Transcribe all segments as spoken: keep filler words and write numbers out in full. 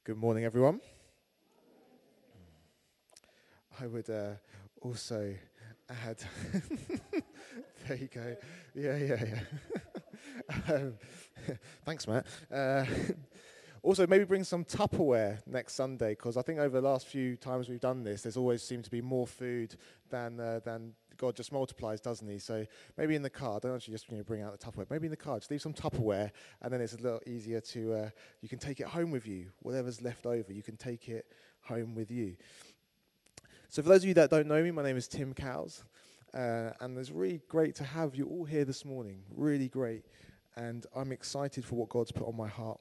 Good morning, everyone. I would uh, also add. There you go. Yeah, yeah, yeah. um, thanks, Matt. Uh, also, maybe bring some Tupperware next Sunday, because I think over the last few times we've done this, there's always seemed to be more food than uh, than God just multiplies, doesn't He? So maybe in the car, don't actually just you know, bring out the Tupperware. Maybe in the car, just leave some Tupperware, and then it's a little easier to. Uh, you can take it home with you. Whatever's left over, you can take it home with you. So for those of you that don't know me, my name is Tim Cowles, uh, and it's really great to have you all here this morning. Really great, and I'm excited for what God's put on my heart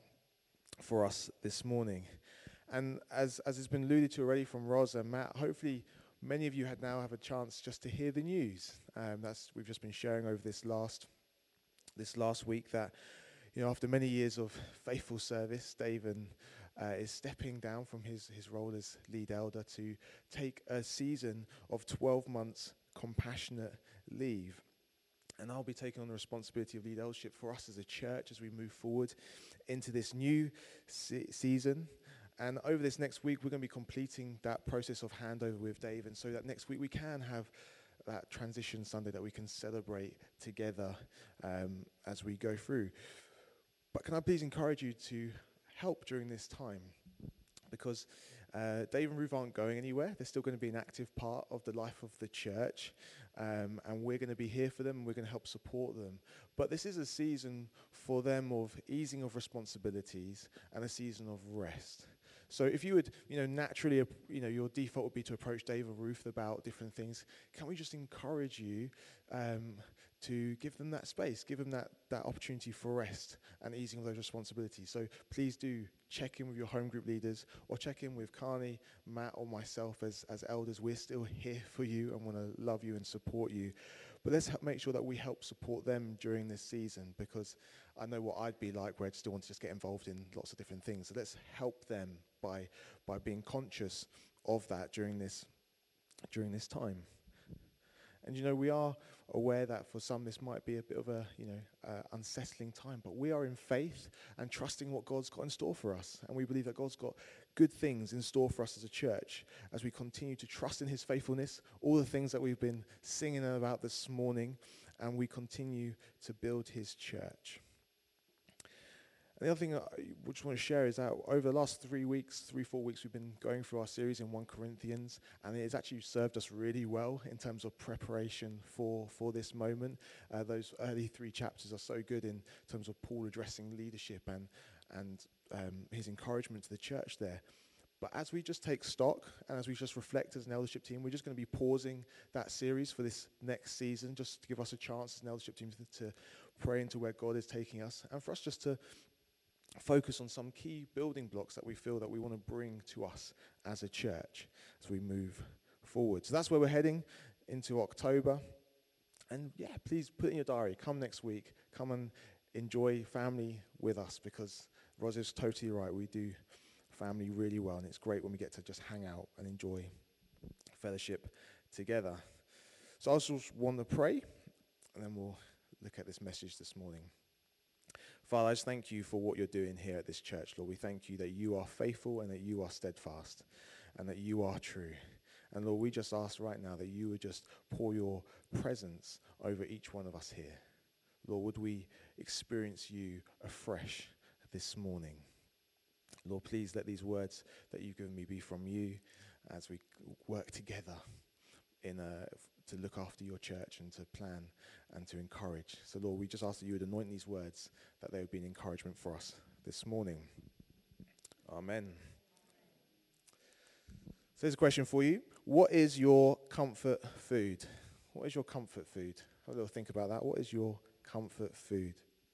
for us this morning. And as as has been alluded to already from Ros and Matt, hopefully many of you had now have a chance just to hear the news. Um, that's we've just been sharing over this last this last week that you know after many years of faithful service, Dave and Uh, is stepping down from his, his role as lead elder to take a season of twelve months compassionate leave. And I'll be taking on the responsibility of lead eldership for us as a church as we move forward into this new se- season. And over this next week, we're going to be completing that process of handover with Dave. And so that next week we can have that transition Sunday that we can celebrate together um, as we go through. But can I please encourage you to help during this time, because uh, Dave and Ruth aren't going anywhere. They're still going to be an active part of the life of the church, um, and we're going to be here for them, and we're going to help support them. But this is a season for them of easing of responsibilities and a season of rest. So if you would, you know, naturally, uh, you know, your default would be to approach Dave or Ruth about different things. Can we just encourage you um, to give them that space, give them that, that opportunity for rest and easing of those responsibilities? So please do check in with your home group leaders, or check in with Carney, Matt, or myself as, as elders. We're still here for you and want to love you and support you. But let's help make sure that we help support them during this season, because I know what I'd be like, where I'd still want to just get involved in lots of different things. So let's help them by by being conscious of that during this during this time. And you know, we are aware that for some this might be a bit of a you know uh, unsettling time, but we are in faith and trusting what God's got in store for us, and we believe that God's got good things in store for us as a church as we continue to trust in His faithfulness, all the things that we've been singing about this morning, and we continue to build His church. And the other thing I just want to share is that over the last three weeks, three, four weeks, we've been going through our series in First Corinthians, and it has actually served us really well in terms of preparation for, for this moment. Uh, those early three chapters are so good in terms of Paul addressing leadership and, and um, his encouragement to the church there. But as we just take stock and as we just reflect as an eldership team, we're just going to be pausing that series for this next season, just to give us a chance as an eldership team to, to pray into where God is taking us, and for us just to focus on some key building blocks that we feel that we want to bring to us as a church as we move forward. So that's where we're heading into October. And yeah, please put in your diary, come next week, come and enjoy family with us, because Ros is totally right. We do family really well, and it's great when we get to just hang out and enjoy fellowship together. So I also want to pray, and then we'll look at this message this morning. Father, I just thank you for what you're doing here at this church, Lord. We thank you that you are faithful and that you are steadfast and that you are true. And Lord, we just ask right now that you would just pour your presence over each one of us here. Lord, would we experience you afresh this morning? Lord, please let these words that you've given me be from you as we work together in a, to look after your church and to plan and to encourage. So Lord, we just ask that you would anoint these words, that they would be an encouragement for us this morning. Amen. So here's a question for you. What is your comfort food? What is your comfort food? Have a little think about that. What is your comfort food?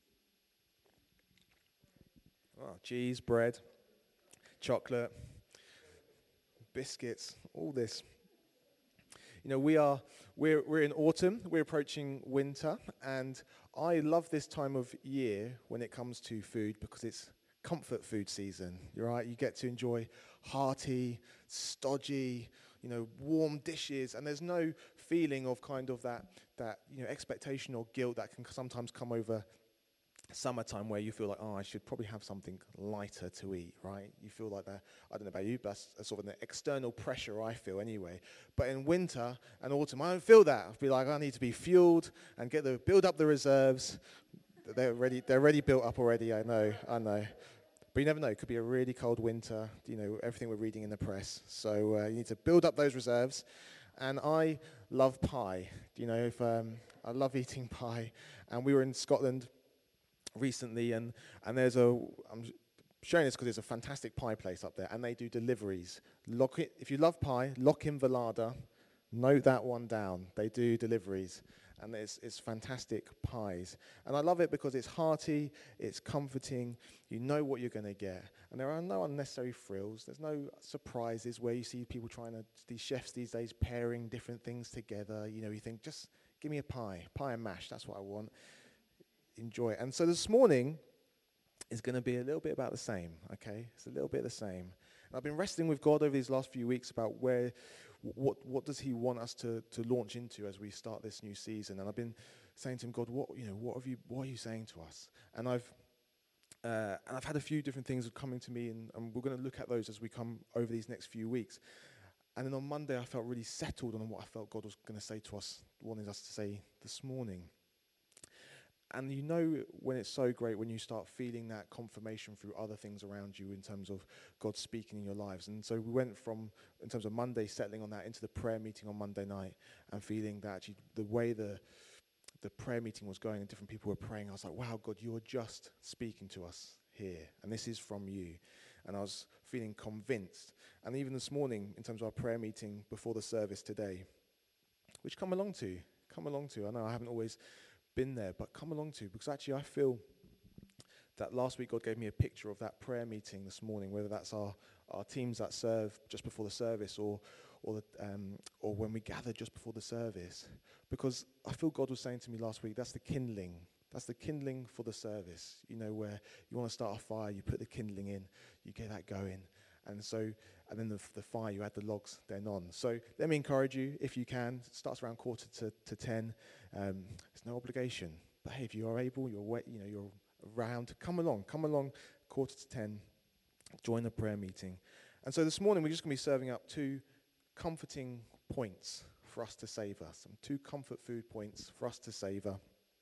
Oh, cheese, bread, chocolate, biscuits, all this. You know, we are we're we're in autumn, we're approaching winter, and I love this time of year when it comes to food because it's comfort food season. You're right, you get to enjoy hearty, stodgy, you know, warm dishes, and there's no feeling of kind of that that you know expectation or guilt that can sometimes come over summertime where you feel like, oh, I should probably have something lighter to eat, right? You feel like that. I don't know about you, but that's, that's sort of an external pressure I feel anyway. But in winter and autumn, I don't feel that. I feel like I need to be fueled and get the build up the reserves. They're ready. They're already built up already. I know. I know. But you never know. It could be a really cold winter. You know, everything we're reading in the press. So uh, you need to build up those reserves. And I love pie. You know, if um, I love eating pie. And we were in Scotland recently, and, and there's a, I'm showing this because there's a fantastic pie place up there, and they do deliveries. Lock it, if you love pie, Lock in Valada, note that one down. They do deliveries, and it's, it's fantastic pies. And I love it because it's hearty, it's comforting, you know what you're going to get. And there are no unnecessary frills, there's no surprises where you see people trying to, these chefs these days pairing different things together. You know, you think, just give me a pie, pie and mash, that's what I want. Enjoy it. And so this morning is going to be a little bit about the same, okay? It's a little bit the same. And I've been wrestling with God over these last few weeks about where, what what does he want us to, to launch into as we start this new season. And I've been saying to him, God, what you know, what have you, what are you saying to us? And I've uh, and I've had a few different things coming to me, and, and we're going to look at those as we come over these next few weeks. And then on Monday, I felt really settled on what I felt God was going to say to us, wanting us to say this morning. And you know when it's so great when you start feeling that confirmation through other things around you in terms of God speaking in your lives. And so we went from, in terms of Monday, settling on that, into the prayer meeting on Monday night and feeling that actually the way the the prayer meeting was going and different people were praying, I was like, wow, God, you're just speaking to us here. And this is from you. And I was feeling convinced. And even this morning, in terms of our prayer meeting before the service today, which come along to, come along to. I know I haven't always been there, but come along to, because actually I feel that last week God gave me a picture of that prayer meeting this morning, whether that's our, our teams that serve just before the service or or the, um, or when we gather just before the service, because I feel God was saying to me last week, that's the kindling, that's the kindling for the service, you know, where you want to start a fire, you put the kindling in, you get that going, and so, and then the, the fire, you add the logs then on. So let me encourage you, if you can, it starts around quarter to, to ten. Um, it's no obligation, but hey, if you are able, you're wet, you know, you're around, come along, come along, quarter to ten, join the prayer meeting. And so this morning we're just going to be serving up two comforting points for us to savor, some two comfort food points for us to savor.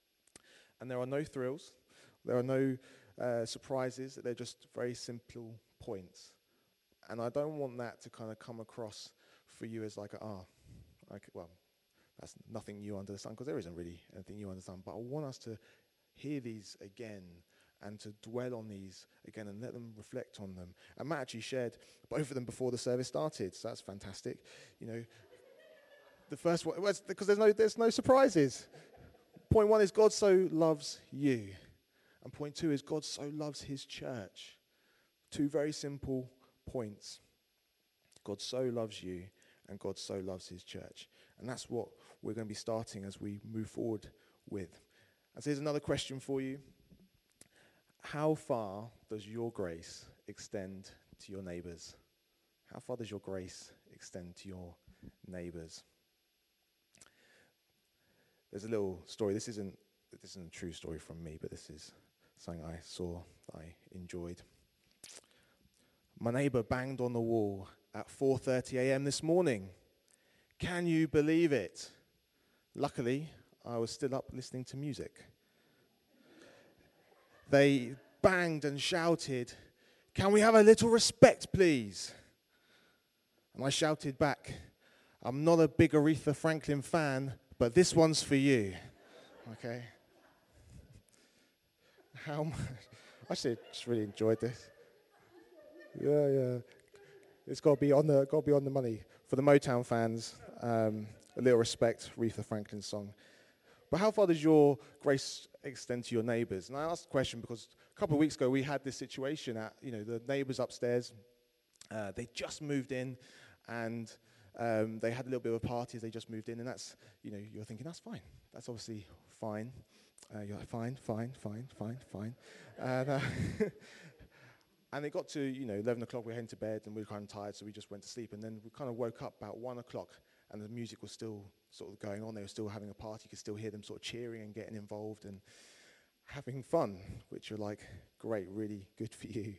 And there are no thrills, there are no uh, surprises, they're just very simple points. And I don't want that to kind of come across for you as like, ah, oh, okay, well, that's nothing new under the sun, because there isn't really anything new under the sun. But I want us to hear these again and to dwell on these again and let them reflect on them. And Matt actually shared both of them before the service started, so that's fantastic. You know, the first one, because there's no there's no surprises. Point one is God so loves you, and point two is God so loves his church. Two very simple points. God so loves you, and God so loves his church. And that's what we're going to be starting as we move forward with. And so here's another question for you. How far does your grace extend to your neighbours? How far does your grace extend to your neighbours? There's a little story. This isn't this isn't a true story from me, but this is something I saw that I enjoyed. My neighbour banged on the wall at four thirty a.m. this morning. Can you believe it? Luckily, I was still up listening to music. They banged and shouted, "Can we have a little respect, please?" And I shouted back, "I'm not a big Aretha Franklin fan, but this one's for you." Okay. How much? I actually just really enjoyed this. Yeah, yeah. It's got to be on the got to be on the money for the Motown fans. Um, a little respect, Aretha Franklin song. But how far does your grace extend to your neighbours? And I asked the question because a couple of weeks ago we had this situation at, you know, the neighbours upstairs. Uh, they just moved in, and um, they had a little bit of a party as they just moved in, and that's, you know, you're thinking that's fine. That's obviously fine. Uh, you're like, fine, fine, fine, fine, fine. And, uh, and it got to, you know, eleven o'clock, we were heading to bed, and we were kind of tired, so we just went to sleep. And then we kind of woke up about one o'clock, and the music was still sort of going on. They were still having a party. You could still hear them sort of cheering and getting involved. And having fun, which you're like, great, really good for you.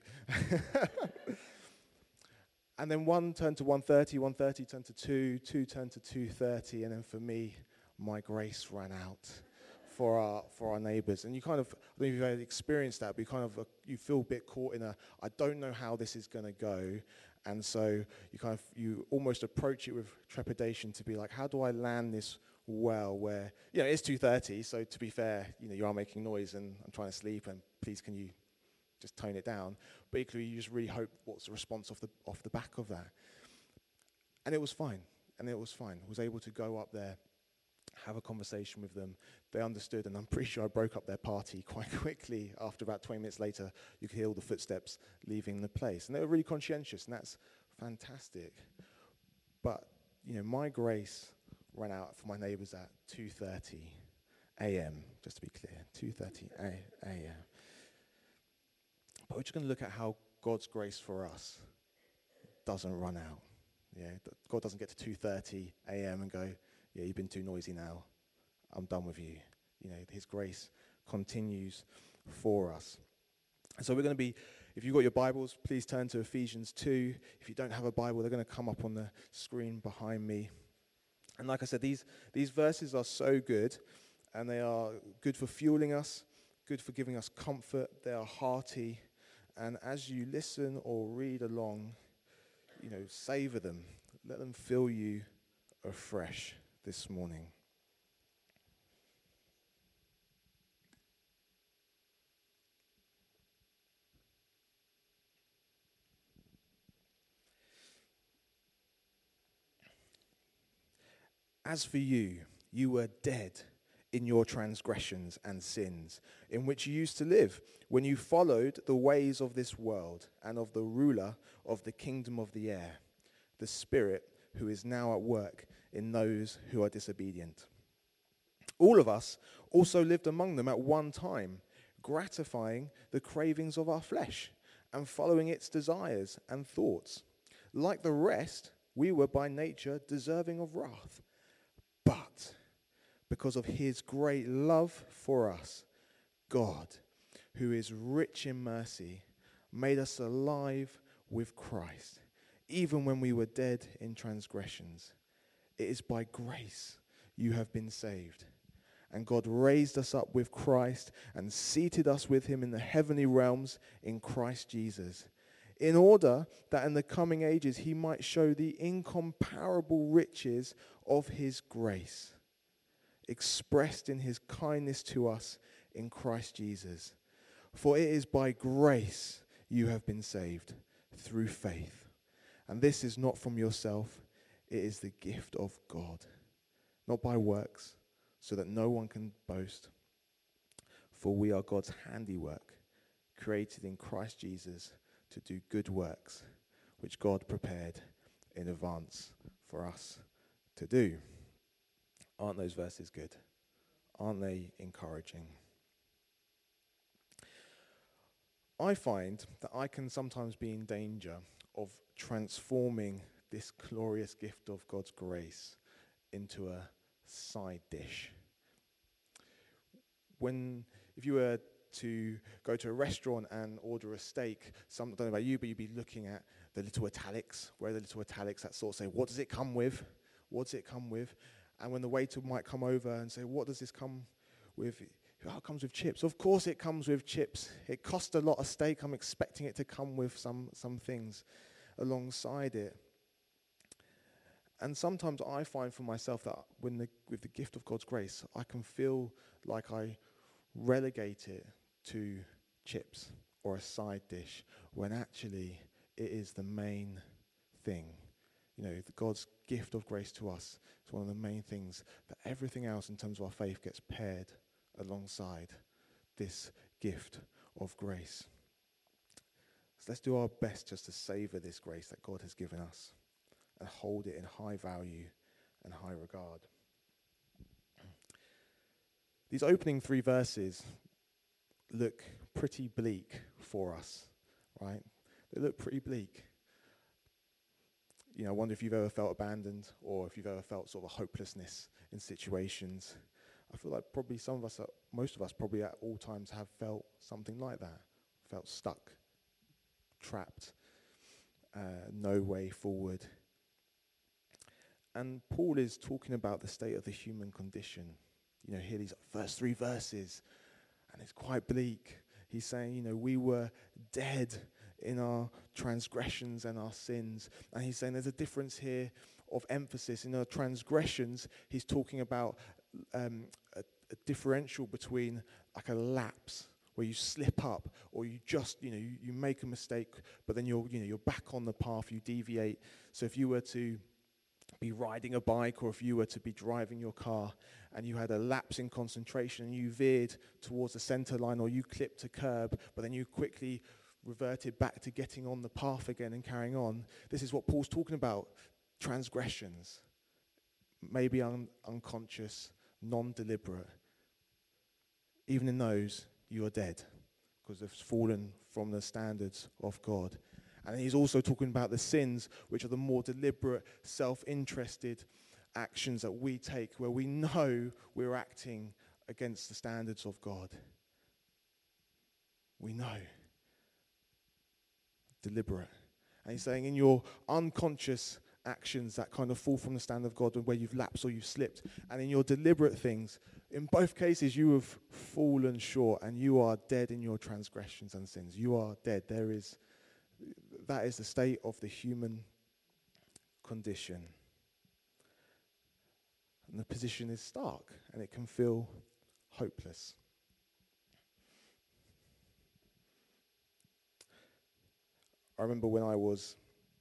And then one turned to one thirty, one thirty turned to two, two turned to two thirty, and then for me, my grace ran out for our for our neighbours. And you kind of, I don't know if you've ever experienced that, but you kind of, uh, you feel a bit caught in a, I don't know how this is going to go. And so you kind of, you almost approach it with trepidation to be like, how do I land this well where, you know, it's two thirty, so to be fair, you know, you are making noise and I'm trying to sleep and please can you just tone it down. But equally, you just really hope what's the response off the off the back of that. And it was fine. And it was fine. I was able to go up there, have a conversation with them. They understood, and I'm pretty sure I broke up their party quite quickly. After about twenty minutes later, you could hear all the footsteps leaving the place. And they were really conscientious, and that's fantastic. But, you know, my grace ran out for my neighbours at two thirty a.m., just to be clear, two thirty a.m. But we're just going to look at how God's grace for us doesn't run out. Yeah, God doesn't get to two thirty a.m. and go, yeah, you've been too noisy now. I'm done with you. You know, his grace continues for us. And so we're going to be, if you've got your Bibles, please turn to Ephesians two. If you don't have a Bible, they're going to come up on the screen behind me. And like I said, these, these verses are so good, and they are good for fueling us, good for giving us comfort. They are hearty. And as you listen or read along, you know, savor them. Let them fill you afresh this morning. As for you, you were dead in your transgressions and sins, in which you used to live, when you followed the ways of this world and of the ruler of the kingdom of the air, the Spirit who is now at work in those who are disobedient. All of us also lived among them at one time, gratifying the cravings of our flesh and following its desires and thoughts. Like the rest, we were by nature deserving of wrath. But because of his great love for us, God, who is rich in mercy, made us alive with Christ, even when we were dead in transgressions. It is by grace you have been saved. And God raised us up with Christ and seated us with him in the heavenly realms in Christ Jesus, in order that in the coming ages he might show the incomparable riches of his grace, expressed in his kindness to us in Christ Jesus. For it is by grace you have been saved, through faith. And this is not from yourself, it is the gift of God, not by works, so that no one can boast. For we are God's handiwork, created in Christ Jesus to do good works, which God prepared in advance for us to do. Aren't those verses good? Aren't they encouraging? I find that I can sometimes be in danger of transforming this glorious gift of God's grace into a side dish. When, if you were to go to a restaurant and order a steak, some, I don't know about you, but you'd be looking at the little italics, where are the little italics that sort of say, what does it come with? What does it come with? And when the waiter might come over and say, what does this come with? Oh, it comes with chips. Of course it comes with chips. It cost a lot of steak. I'm expecting it to come with some, some things alongside it. And sometimes I find for myself that when the, with the gift of God's grace, I can feel like I relegate it to chips or a side dish, when actually it is the main thing. You know, the God's gift of grace to us is one of the main things, that everything else in terms of our faith gets paired alongside this gift of grace. So let's do our best just to savor this grace that God has given us and hold it in high value and high regard. These opening three verses look pretty bleak for us, right? They look pretty bleak. You know, I wonder if you've ever felt abandoned, or if you've ever felt sort of a hopelessness in situations. I feel like probably some of us, are, most of us probably at all times have felt something like that, felt stuck, trapped, uh, no way forward. And Paul is talking about the state of the human condition. You know, here these first three verses, and it's quite bleak. He's saying, you know, we were dead in our transgressions and our sins. And he's saying there's a difference here of emphasis. In our transgressions, he's talking about um, a, a differential between like a lapse, where you slip up, or you just, you know, you, you make a mistake, but then you're, you know, you're back on the path, you deviate. So if you were to be riding a bike, or if you were to be driving your car and you had a lapse in concentration and you veered towards the center line, or you clipped a curb, but then you quickly reverted back to getting on the path again and carrying on. This is what Paul's talking about. Transgressions, maybe un- unconscious, non-deliberate. Even in those, you are dead because they've fallen from the standards of God. And he's also talking about the sins, which are the more deliberate, self-interested actions that we take, where we know we're acting against the standards of God. We know. Deliberate. And he's saying in your unconscious actions that kind of fall from the standard of God, where you've lapsed or you've slipped, and in your deliberate things, in both cases you have fallen short and you are dead in your transgressions and sins. You are dead. There is That is the state of the human condition. And the position is stark, and it can feel hopeless. I remember when I was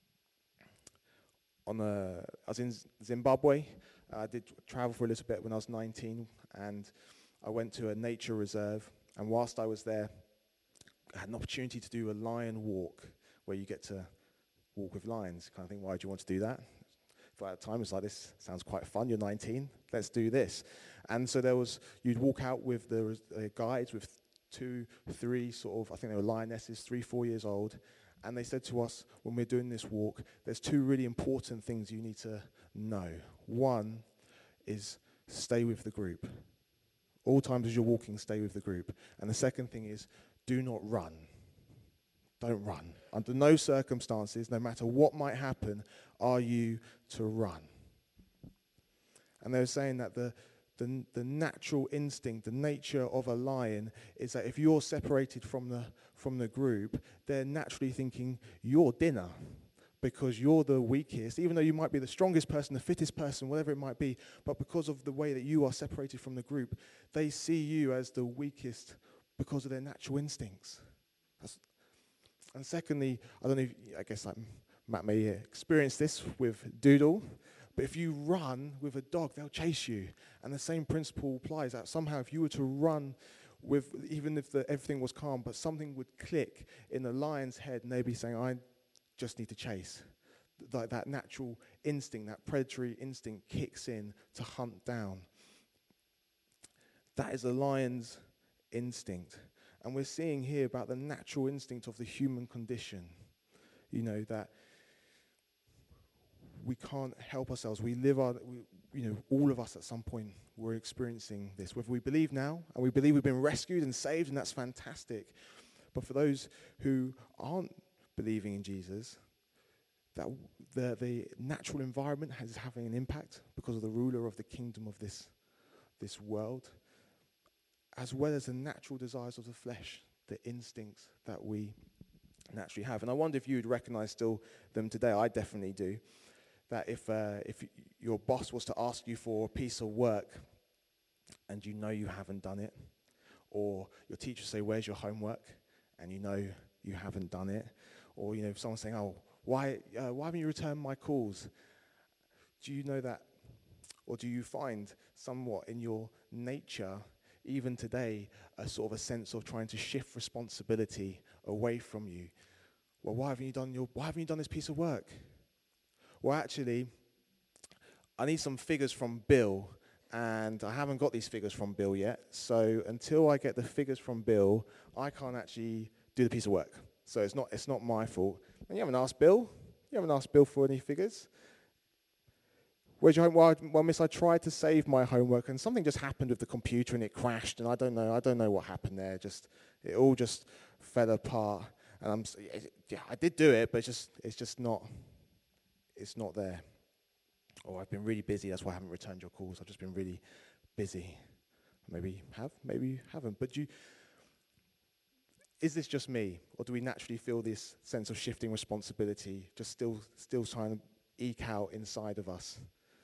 on a, I was in Zimbabwe. I did travel for a little bit when I was nineteen, and I went to a nature reserve. And whilst I was there, I had an opportunity to do a lion walk, where you get to walk with lions. Kind of think, why do you want to do that? For at the time, it's like, this sounds quite fun. You're nineteen, let's do this. And so there was, you'd walk out with the uh, guides with two, three sort of, I think they were lionesses, three, four years old. And they said to us, when we're doing this walk, there's two really important things you need to know. One is stay with the group. All times as you're walking, stay with the group. And the second thing is, do not run. Don't run. Under no circumstances, no matter what might happen, are you to run. And they were saying that the, the, the natural instinct, the nature of a lion, is that if you're separated from the, from the group, they're naturally thinking you're dinner, because you're the weakest, even though you might be the strongest person, the fittest person, whatever it might be, but because of the way that you are separated from the group, they see you as the weakest because of their natural instincts. That's, and secondly, I don't know if, I guess like Matt may experience this with Doodle, but if you run with a dog, they'll chase you. And the same principle applies, that somehow if you were to run with, even if the, everything was calm, but something would click in the lion's head and they'd be saying, I just need to chase. Like that natural instinct, that predatory instinct kicks in to hunt down. That is a lion's instinct. And we're seeing here about the natural instinct of the human condition. You know, that we can't help ourselves. We live our, we, you know, all of us at some point we're experiencing this. Whether we believe now, and we believe we've been rescued and saved, and that's fantastic. But for those who aren't believing in Jesus, that the, the natural environment is having an impact because of the ruler of the kingdom of this, this world, as well as the natural desires of the flesh, the instincts that we naturally have. And I wonder if you would recognize still them today. I definitely do. That if uh, if y- your boss was to ask you for a piece of work and you know you haven't done it, or your teacher say, where's your homework? And you know you haven't done it, or you know if someone's saying, oh, why uh, why haven't you returned my calls? Do you know that, or do you find somewhat in your nature, even today, a sort of a sense of trying to shift responsibility away from you? Well, why haven't you done your why haven't you done this piece of work? Well, actually, I need some figures from Bill, and I haven't got these figures from Bill yet. So until I get the figures from Bill, I can't actually do the piece of work. So it's not it's not my fault. And you haven't asked Bill. You haven't asked Bill for any figures. Where's your home? Well, I- well, miss, I tried to save my homework and something just happened with the computer and it crashed and I don't know, I don't know what happened there. Just, it all just fell apart. And I'm, s- it- yeah, I did do it, but it's just, it's just not, it's not there. Or I've been really busy, that's why I haven't returned your calls. I've just been really busy. Maybe you have, maybe you haven't. But do you, is this just me? Or do we naturally feel this sense of shifting responsibility just still, still trying to eke out inside of us?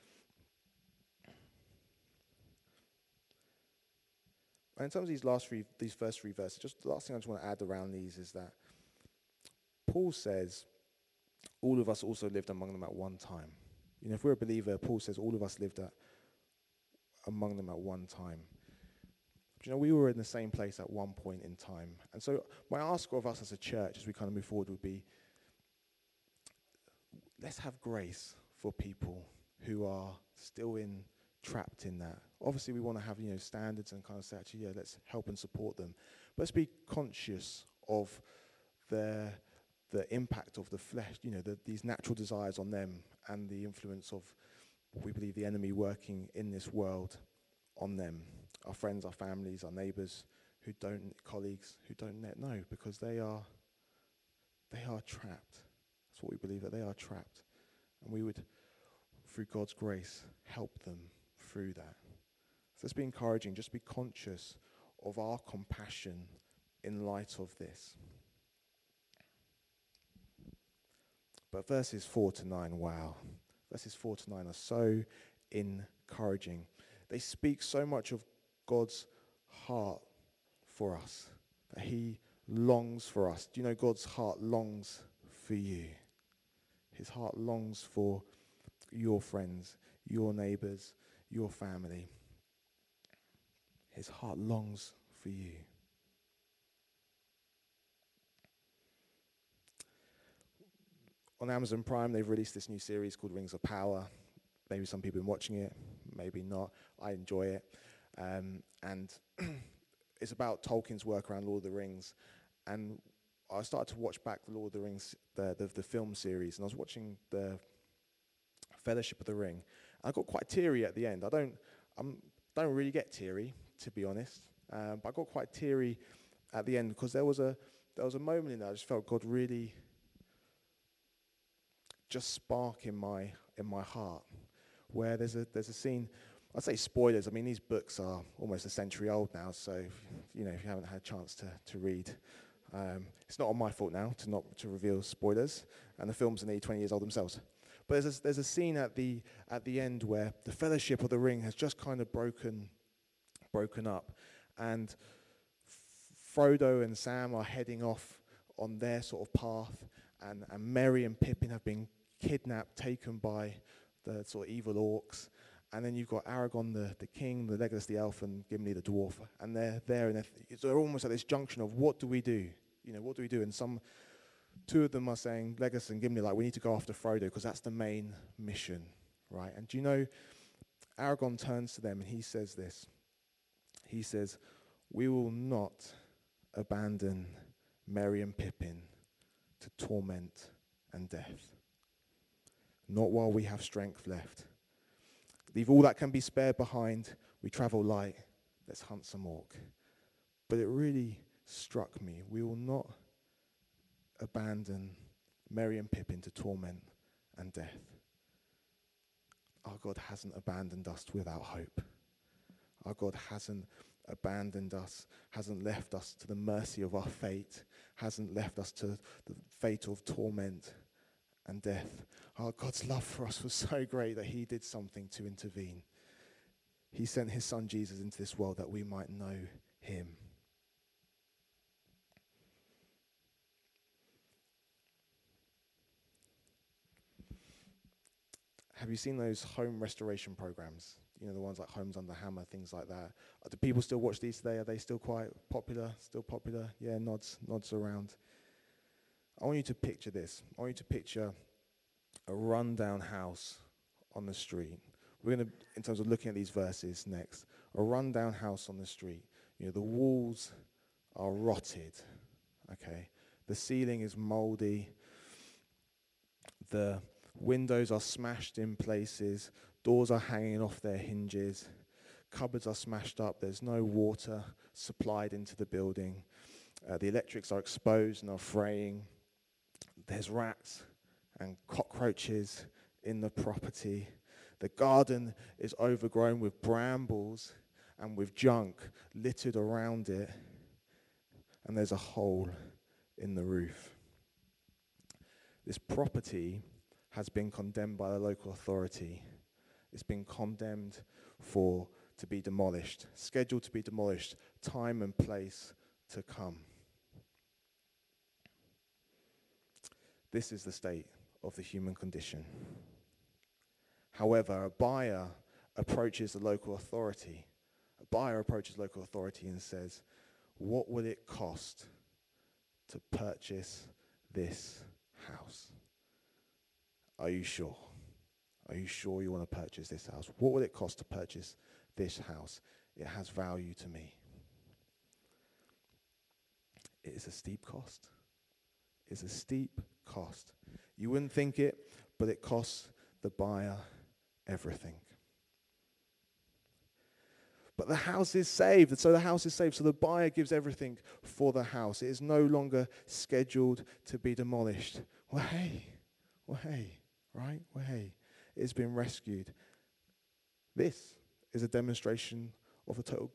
And in terms of these last three, these first three verses, just the last thing I just want to add around these is that Paul says, all of us also lived among them at one time. You know, if we're a believer, Paul says all of us lived at, among them at one time. You know, we were in the same place at one point in time. And so my ask of us as a church as we kind of move forward would be, let's have grace for people who are still in, trapped in that. Obviously we want to have, you know, standards and kind of say, actually, yeah, let's help and support them. But let's be conscious of their, the impact of the flesh, you know, the, these natural desires on them and the influence of what we believe the enemy working in this world on them. Our friends, our families, our neighbours, who don't, colleagues who don't yet know, because they are, they are trapped. That's what we believe, that they are trapped. And we would, through God's grace, help them through that. So let's be encouraging, just be conscious of our compassion in light of this. But verses four to nine, wow. Verses four to nine are so encouraging. They speak so much of God's heart for us, that he longs for us. Do you know God's heart longs for you? His heart longs for your friends, your neighbours, your family. His heart longs for you. On Amazon Prime, they've released this new series called Rings of Power. Maybe some people have been watching it, maybe not. I enjoy it. Um, and it's about Tolkien's work around Lord of the Rings. And I started to watch back the Lord of the Rings, the, the, the film series, and I was watching the Fellowship of the Ring. And I got quite teary at the end. I don't, I'm, don't really get teary, to be honest. Um, but I got quite teary at the end because there was a there was a moment in there I just felt God really just spark in my in my heart, where there's a there's a scene. I say spoilers. I mean, these books are almost a century old now, so if, you know if you haven't had a chance to to read, um, it's not on my fault now to not to reveal spoilers. And the films are nearly twenty years old themselves. But there's a, there's a scene at the at the end where the Fellowship of the Ring has just kind of broken broken up, and Frodo and Sam are heading off on their sort of path, and, and Merry and Pippin have been kidnapped, taken by the sort of evil orcs. And then you've got Aragorn, the, the king, the Legolas, the elf, and Gimli, the dwarf. And they're there, and they're, th- they're almost at this junction of what do we do? You know, what do we do? And some, two of them are saying, Legolas and Gimli, like, we need to go after Frodo because that's the main mission, right? And do you know, Aragorn turns to them and he says this. He says, we will not abandon Merry and Pippin to torment and death. Not while we have strength left. Leave all that can be spared behind. We travel light. Let's hunt some orc. But it really struck me. We will not abandon Merry and Pippin to torment and death. Our God hasn't abandoned us without hope. Our God hasn't abandoned us, hasn't left us to the mercy of our fate, hasn't left us to the fate of torment and death. Our God's love for us was so great that he did something to intervene. He sent his son Jesus into this world that we might know him. Have you seen those home restoration programs? You know, the ones like Homes Under Hammer, things like that. Uh, do people still watch these today? Are they still quite popular? Still popular? Yeah, nods, nods around. I want you to picture this. I want you to picture a rundown house on the street. We're going to, in terms of looking at these verses next, a rundown house on the street. You know, the walls are rotted, okay? The ceiling is moldy. The windows are smashed in places. Doors are hanging off their hinges. Cupboards are smashed up. There's no water supplied into the building. Uh, the electrics are exposed and are fraying. There's rats and cockroaches in the property. The garden is overgrown with brambles and with junk littered around it. And there's a hole in the roof. This property has been condemned by the local authority. It's been condemned for to be demolished, scheduled to be demolished, time and place to come. This is the state of the human condition. However, a buyer approaches the local authority. A buyer approaches local authority and says, what will it cost to purchase this house? Are you sure? Are you sure you want to purchase this house? What will it cost to purchase this house? It has value to me. It is a steep cost. It's a steep cost. You wouldn't think it, but it costs the buyer everything. But the house is saved, so the house is saved. So the buyer gives everything for the house. It is no longer scheduled to be demolished. Well, hey, well, hey, right? Well, hey, it's been rescued. This is a demonstration of a total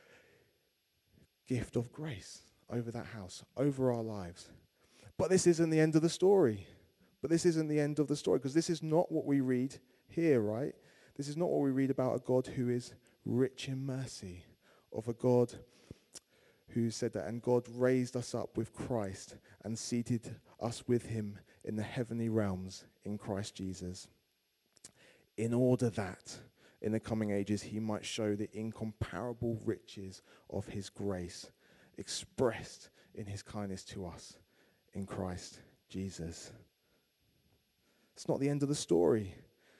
gift of grace over that house, over our lives. But this isn't the end of the story. But this isn't the end of the story, because this is not what we read here, right? This is not what we read about a God who is rich in mercy, of a God who said that, and God raised us up with Christ and seated us with him in the heavenly realms in Christ Jesus, in order that in the coming ages he might show the incomparable riches of his grace expressed in his kindness to us in Christ Jesus. It's not the end of the story.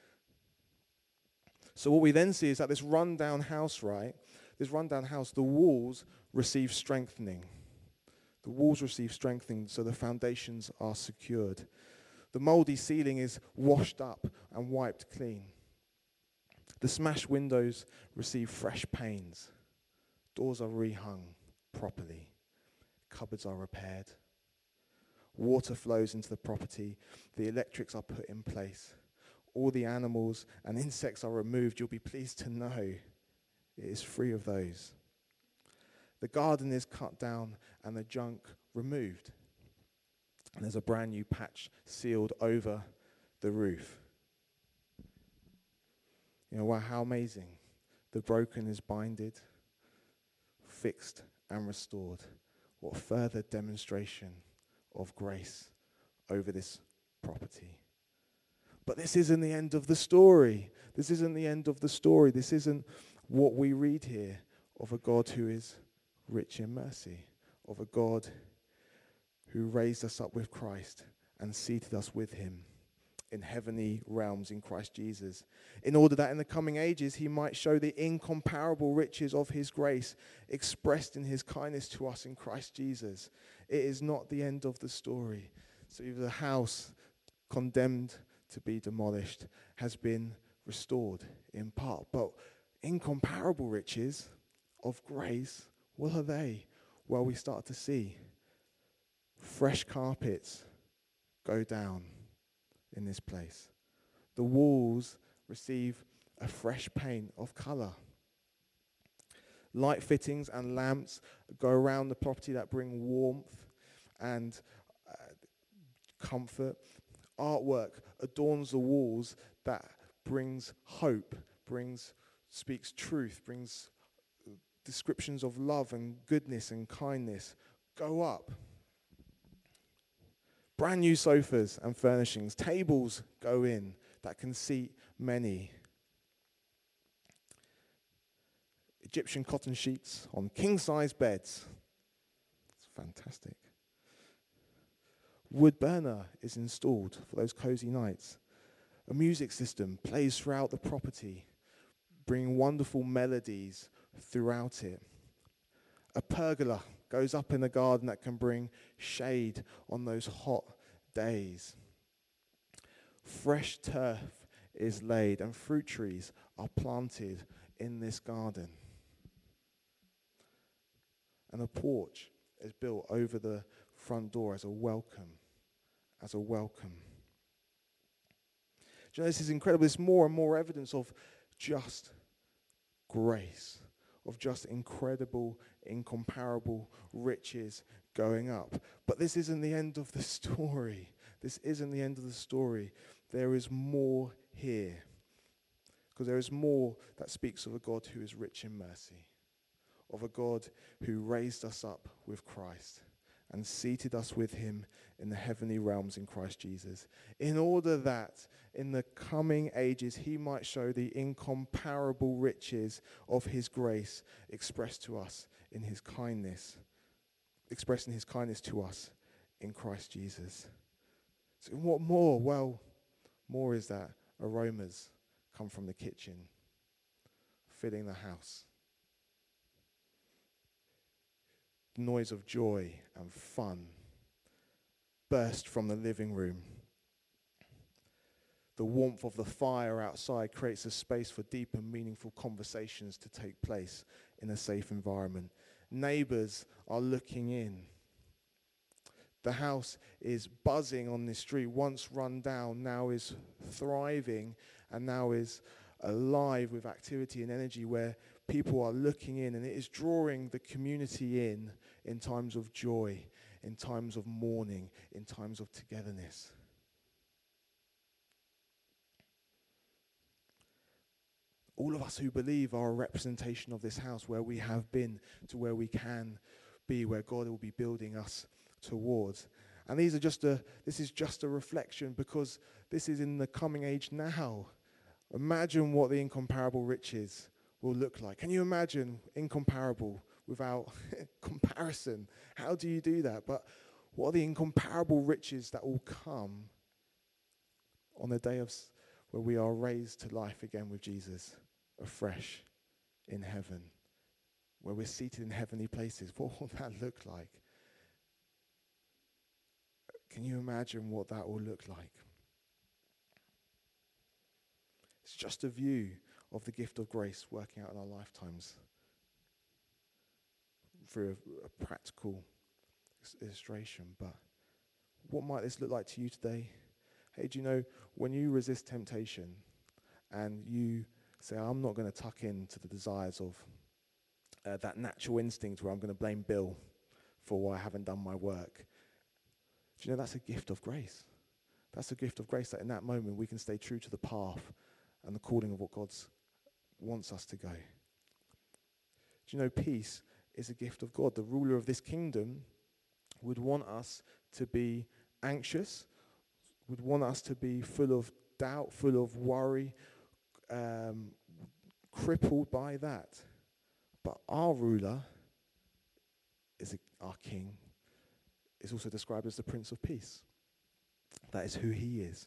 So what we then see is that this rundown house, right, this rundown house, the walls receive strengthening. The walls receive strengthening, so the foundations are secured. The moldy ceiling is washed up and wiped clean. The smashed windows receive fresh panes. Doors are rehung properly. Cupboards are repaired. Water flows into the property. The electrics are put in place. All the animals and insects are removed. You'll be pleased to know it is free of those. The garden is cut down and the junk removed. And there's a brand new patch sealed over the roof. You know, wow, how amazing. The broken is binded, fixed and restored. What further demonstration of grace over this property. But this isn't the end of the story. This isn't the end of the story. This isn't what we read here of a God who is rich in mercy, of a God who raised us up with Christ and seated us with him in heavenly realms in Christ Jesus, in order that in the coming ages he might show the incomparable riches of his grace expressed in his kindness to us in Christ Jesus. It is not the end of the story. So the house condemned to be demolished has been restored in part, but incomparable riches of grace, what are they? Well, we start to see fresh carpets go down in this place. The walls receive a fresh paint of colour. Light fittings and lamps go around the property that bring warmth and uh, comfort. Artwork adorns the walls that brings hope, brings speaks truth, brings descriptions of love and goodness and kindness. Go up. Brand new sofas and furnishings. Tables go in that can seat many. Egyptian cotton sheets on king-size beds. It's fantastic. Wood burner is installed for those cozy nights. A music system plays throughout the property, bringing wonderful melodies throughout it. A pergola goes up in the garden that can bring shade on those hot days. Fresh turf is laid and fruit trees are planted in this garden. And a porch is built over the front door as a welcome, as a welcome. Do you know, this is incredible. There's more and more evidence of just grace, of just incredible, incomparable riches going up. But this isn't the end of the story. This isn't the end of the story. There is more here. Because there is more that speaks of a God who is rich in mercy, of a God who raised us up with Christ and seated us with him in the heavenly realms in Christ Jesus, in order that in the coming ages he might show the incomparable riches of his grace expressed to us in his kindness, expressed in his kindness to us in Christ Jesus. So what more? Well, more is that aromas come from the kitchen, filling the house. Noise of joy and fun burst from the living room. The warmth of the fire outside creates a space for deep and meaningful conversations to take place in a safe environment. Neighbors are looking in. The house is buzzing on this street, once run down, now is thriving and now is alive with activity and energy, where people are looking in, and it is drawing the community in in times of joy, in times of mourning, in times of togetherness. All of us who believe are a representation of this house, where we have been to where we can be, where God will be building us towards. And these are just a this is just a reflection, because this is in the coming age now. Imagine what the incomparable riches will look like. Can you imagine incomparable without comparison? How do you do that? But what are the incomparable riches that will come on the day of s- where we are raised to life again with Jesus, afresh in heaven, where we're seated in heavenly places? What will that look like? Can you imagine what that will look like? It's just a view of the gift of grace working out in our lifetimes through a, a practical illustration. But what might this look like to you today? Hey, do you know, when you resist temptation and you say, I'm not going to tuck into the desires of uh, that natural instinct where I'm going to blame Bill for why I haven't done my work, do you know that's a gift of grace? That's a gift of grace, that in that moment we can stay true to the path and the calling of what God wants us to go. Do you know peace is a gift of God? The ruler of this kingdom would want us to be anxious, would want us to be full of doubt, full of worry, um, crippled by that. But our ruler, is a, our king, is also described as the Prince of Peace. That is who he is.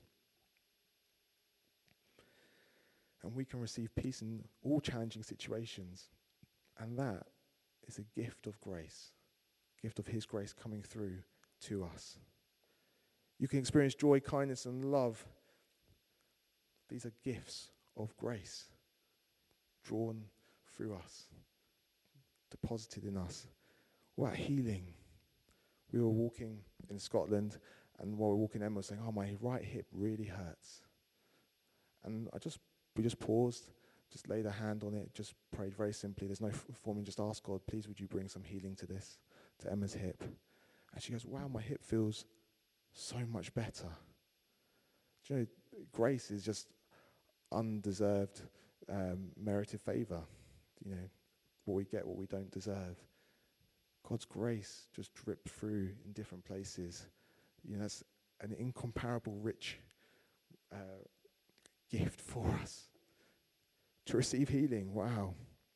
And we can receive peace in all challenging situations. And that is a gift of grace, gift of his grace coming through to us. You can experience joy, kindness, and love. These are gifts of grace drawn through us, deposited in us. What about healing? We were walking in Scotland, and while we were walking, Emma was saying, oh, my right hip really hurts. And I just we just paused, just laid a hand on it, just prayed very simply. There's no f- forming, just asked God, please would you bring some healing to this, to Emma's hip. And she goes, wow, my hip feels so much better. Do you know, grace is just undeserved, um, merited favor. You know, what we get, what we don't deserve. God's grace just dripped through in different places. You know, that's an incomparable rich uh, gift for us. To receive healing, wow.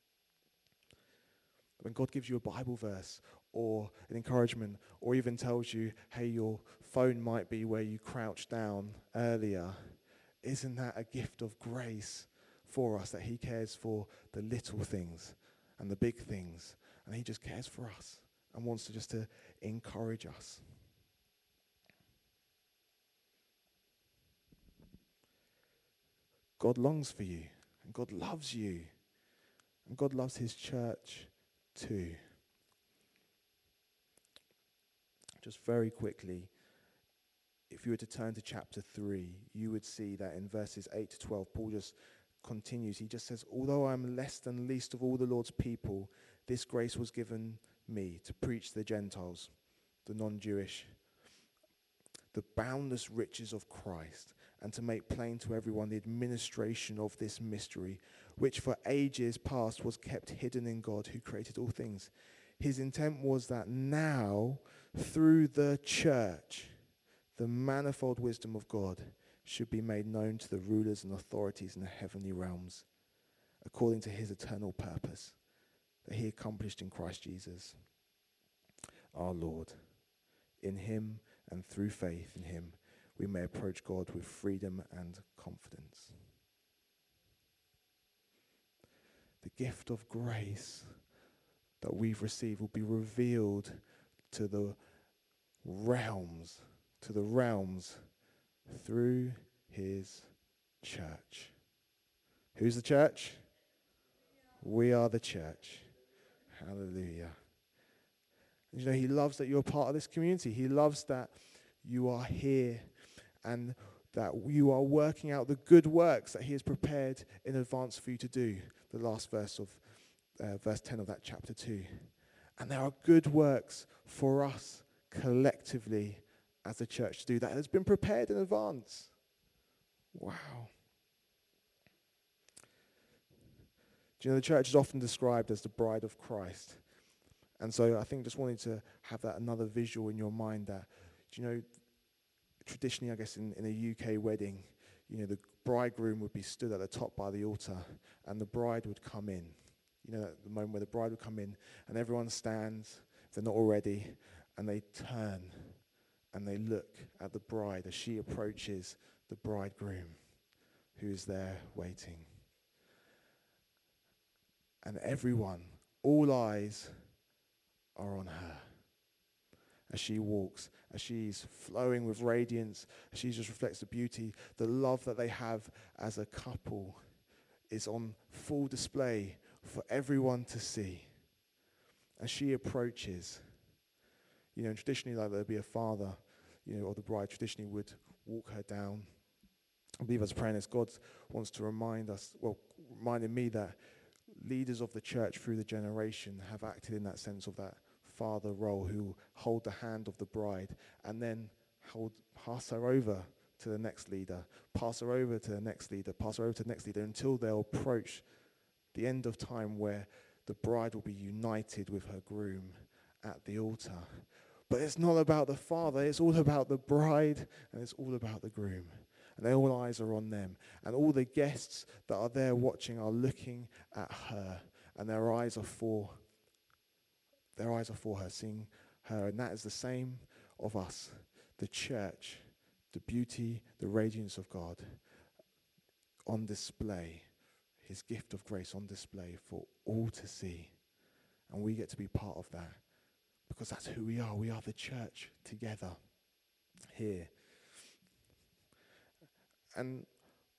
When God gives you a Bible verse or an encouragement, or even tells you, hey, your phone might be where you crouched down earlier, isn't that a gift of grace for us, that he cares for the little things and the big things, and he just cares for us and wants to just to encourage us. God longs for you, and God loves you, and God loves his church too. Just very quickly, if you were to turn to chapter three, you would see that in verses eight to twelve, Paul just continues. He just says, although I am less than least of all the Lord's people, this grace was given me to preach to the Gentiles, the non-Jewish, the boundless riches of Christ, and to make plain to everyone the administration of this mystery, which for ages past was kept hidden in God who created all things. His intent was that now, through the church, the manifold wisdom of God should be made known to the rulers and authorities in the heavenly realms, according to his eternal purpose that he accomplished in Christ Jesus, our Lord. In him and through faith in him, we may approach God with freedom and confidence. The gift of grace that we've received will be revealed to the realms, to the realms through his church. Who's the church? We are the church. Hallelujah. And you know, he loves that you're part of this community. He loves that you are here and that you are working out the good works that he has prepared in advance for you to do. The last verse of uh, verse ten of that chapter two. And there are good works for us collectively as a church to do that has been prepared in advance. Wow. Do you know the church is often described as the bride of Christ? And so I think just wanting to have that another visual in your mind that, do you know, traditionally, I guess, in, in a U K wedding, you know, the bridegroom would be stood at the top by the altar and the bride would come in. You know, at the moment where the bride would come in and everyone stands, if they're not already, and they turn and they look at the bride as she approaches the bridegroom who is there waiting. And everyone, all eyes are on her as she walks, as she's flowing with radiance, as she just reflects the beauty. The love that they have as a couple is on full display for everyone to see. As she approaches, you know, traditionally, like there'd be a father, you know, or the bride traditionally would walk her down. I believe as praying as God wants to remind us, well, reminding me that leaders of the church through the generation have acted in that sense of that father role who hold the hand of the bride and then hold, pass her over to the next leader, pass her over to the next leader, pass her over to the next leader until they'll approach the end of time where the bride will be united with her groom at the altar. But it's not about the father, it's all about the bride and it's all about the groom. And all eyes are on them. And all the guests that are there watching are looking at her. And their eyes are for, their eyes are for her, seeing her. And that is the same of us, the church, the beauty, the radiance of God on display, his gift of grace on display for all to see. And we get to be part of that because that's who we are. We are the church together here. And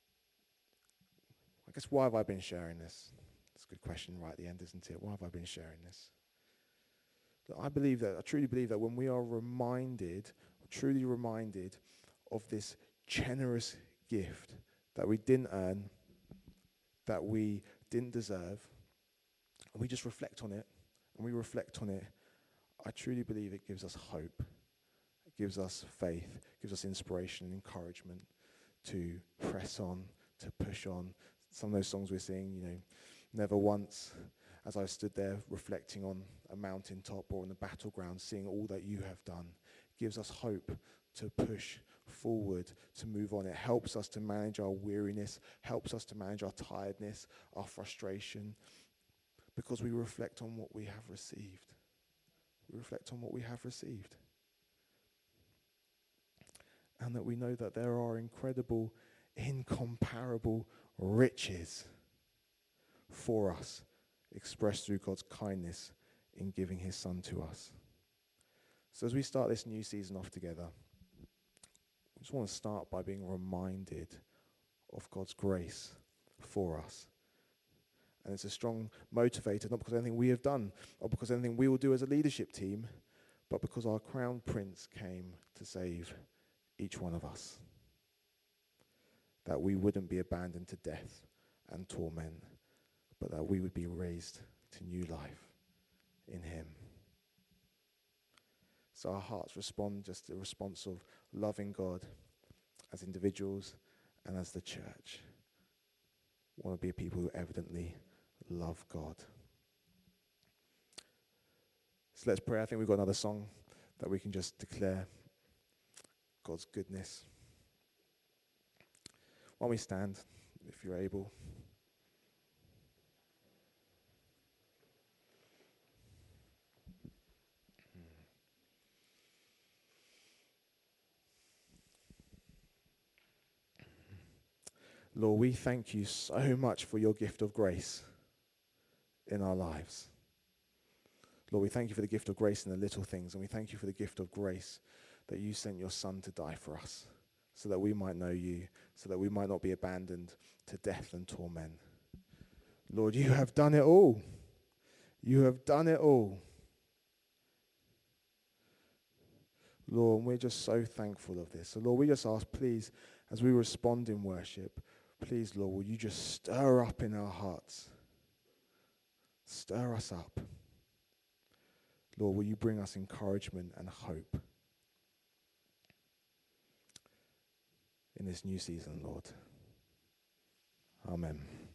I guess why have I been sharing this? It's a good question right at the end, isn't it? Why have I been sharing this? That I believe that, I truly believe that when we are reminded, truly reminded of this generous gift that we didn't earn, that we didn't deserve, and we just reflect on it, and we reflect on it, I truly believe it gives us hope. It gives us faith, gives us inspiration and encouragement to press on, to push on. Some of those songs we're singing, you know, never once, as I stood there reflecting on a mountaintop or on the battleground, seeing all that you have done, gives us hope to push forward, to move on. It helps us to manage our weariness, helps us to manage our tiredness, our frustration, because we reflect on what we have received. We reflect on what we have received. And that we know that there are incredible, incomparable riches for us, expressed through God's kindness in giving his son to us. So as we start this new season off together, I just want to start by being reminded of God's grace for us. And it's a strong motivator, not because of anything we have done or because of anything we will do as a leadership team, but because our crown prince came to save each one of us. That we wouldn't be abandoned to death and torment, but that we would be raised to new life in him. So our hearts respond just to the response of loving God as individuals and as the church. We want to be a people who evidently love God. So let's pray. I think we've got another song that we can just declare God's goodness. Why don't we stand, if you're able. Lord, we thank you so much for your gift of grace in our lives. Lord, we thank you for the gift of grace in the little things, and we thank you for the gift of grace that you sent your Son to die for us, so that we might know you, so that we might not be abandoned to death and torment. Lord, you have done it all. You have done it all. Lord, we're just so thankful of this. So, Lord, we just ask, please, as we respond in worship, please, Lord, will you just stir up in our hearts? Stir us up. Lord, will you bring us encouragement and hope in this new season, Lord? Amen.